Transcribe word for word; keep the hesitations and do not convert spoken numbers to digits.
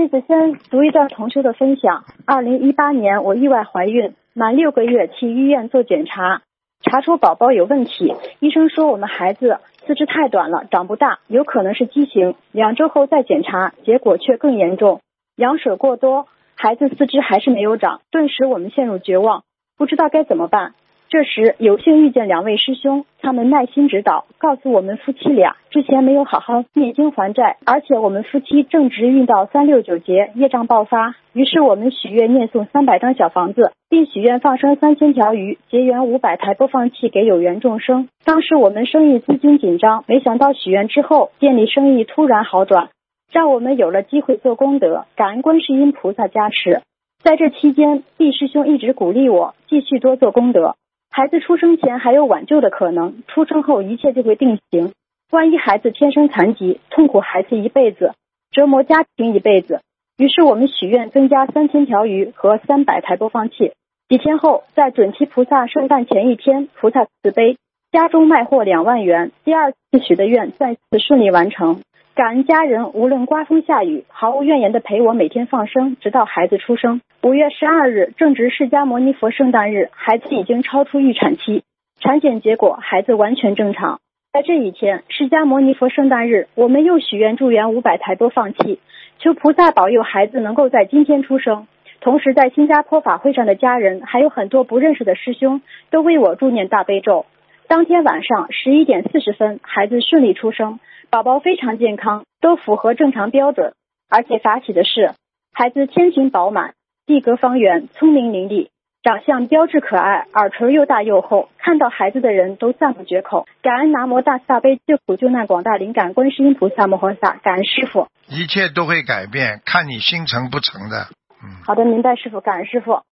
弟子先读一段同修的分享。二零一八年我意外怀孕，满六个月去医院做检查，查出宝宝有问题。医生说我们孩子四肢太短了，长不大，有可能是畸形。两周后再检查，结果却更严重，羊水过多，孩子四肢还是没有长。顿时我们陷入绝望，不知道该怎么办。这时有幸遇见两位师兄，他们耐心指导，告诉我们夫妻俩之前没有好好念经还债，而且我们夫妻正值遇到三六九节，业障爆发。于是我们许愿念诵三百张小房子，并许愿放生三千条鱼，结缘五百台播放器给有缘众生。当时我们生意资金紧张，没想到许愿之后店里生意突然好转，让我们有了机会做功德，感恩观世音菩萨加持。在这期间，毕师兄一直鼓励我继续多做功德。孩子出生前还有挽救的可能，出生后一切就会定型。万一孩子天生残疾，痛苦孩子一辈子，折磨家庭一辈子。于是我们许愿增加三千条鱼和三百台播放器。几天后，在准提菩萨圣诞前一天，菩萨慈悲，家中卖货两万元，第二次许的愿再次顺利完成。感恩家人无论刮风下雨，毫无怨言的陪我每天放生，直到孩子出生。五月十二日正值释迦牟尼佛圣诞日，孩子已经超出预产期，产检结果孩子完全正常。在这一天，释迦牟尼佛圣诞日，我们又许愿助缘五百台播放器，求菩萨保佑孩子能够在今天出生。同时在新加坡法会上的家人还有很多不认识的师兄都为我助念大悲咒。当天晚上十一点四十分，孩子顺利出生，宝宝非常健康，都符合正常标准。而且法喜的是，孩子天庭饱满，地格方圆，聪明伶俐，长相标致可爱，耳垂又大又厚，看到孩子的人都赞不绝口。感恩南无大慈大悲救苦救难广大灵感观世音菩萨摩诃萨，感恩师父。 一切都会改变，看你心诚不诚的。嗯， 好的，明白师父，感恩师父。